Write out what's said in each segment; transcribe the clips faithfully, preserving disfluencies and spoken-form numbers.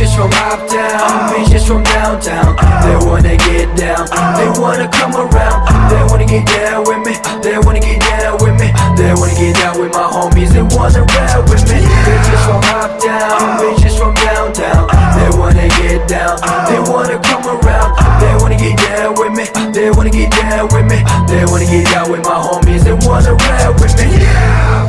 Bitches from uptown, bitches from downtown. They wanna get down, they wanna come around. They wanna get down with me, they wanna get down with me. They wanna get down with my homies, they wanna ride with me. Bitches from uptown, bitches from downtown. They wanna get down, they wanna come around. They wanna get down with me, they wanna get down with me. They wanna get down with my homies, they wanna ride with me. Yeah.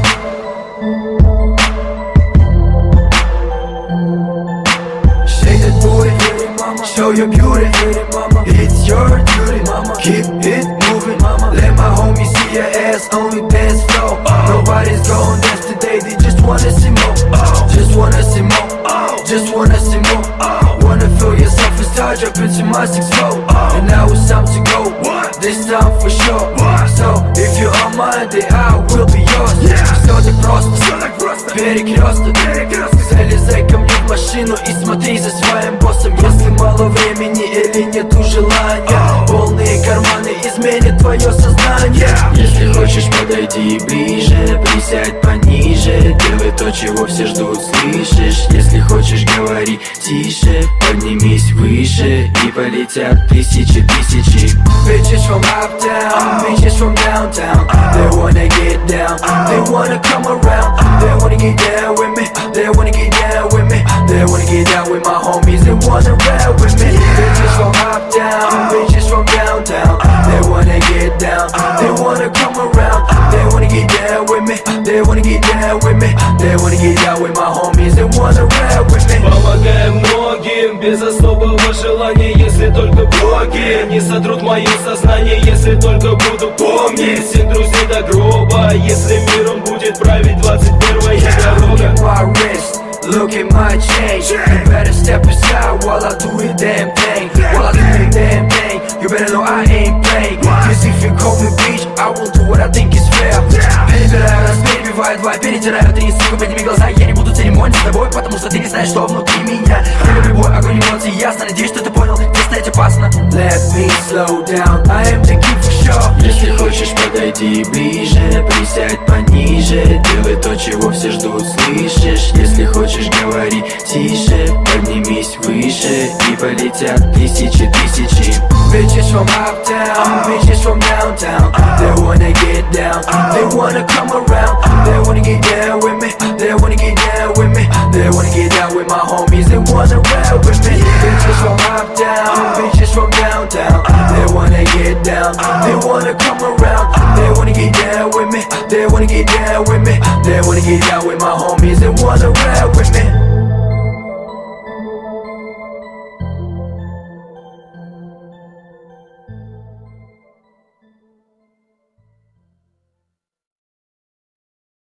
Shake that booty, show your beauty. It's your duty, keep it moving. Let my homies see your ass on the dance floor. Nobody's gon' dance today, they just wanna see more. Just wanna see more, just wanna see more. Wanna feel yourself as I jump into my six four. And now it's time to go, this time for sure. So if you're on my day, I will be yours. Все так просто, перекресток. Залезай ко мне в машину и смотри за своим боссом. Если мало времени или нету желания, полные карманы изменят твое сознание. Если хочешь, подойди ближе, присядь пониже. Делай то, чего все ждут, слышишь? Если хочешь, говори тише, поднимись выше, и полетят тысячи тысячи. Bitches from uptown, bitches from downtown. They wanna get down, they wanna come around. They wanna get down with me, they wanna get down with me. They wanna get down with my homies, they wanna ride with me. Bitches from uptown, bitches from downtown. They wanna get down, they wanna come around. They wanna get down with me, they wanna get down with me. They wanna get down with my homies, they wanna ride with me. Помогаем многим, без особого желания, если только боги не сотрут мое сознание, если только буду помнить всех друзей до гроба. Если миром будет править двадцать первая дорога. Look at my chain, you better step aside while I do the damn thing. While I do the damn thing, you better know I ain't playing. Cause if you call me bitch, I will do what I think is fair. Перебираю раз, перебиваю два, перетираю три, сука, подними глаза. Я не буду церемонить с тобой, потому что ты не знаешь, что внутри меня. Я люблю любой огонь эмоций, ясно, надеюсь, что ты понял, где стоять опасно. Let me slow down, I am the king for sure. Если хочешь, подойди ближе, присядь пониже. Делай то, чего все ждут, слышишь? Если хочешь, говори тише, поднимись выше, и полетят тысячи тысячи. Bitches from uptown, bitches from downtown. They wanna get down, they wanna come around. They wanna get down with me, they wanna get down with me. They wanna get down with my homies, they wanna ride with me. Bitches from uptown, bitches from downtown. They wanna get down, they wanna come around. They wanna get down with me, they wanna get down with me. They wanna get down with my homies, they wanna ride with me.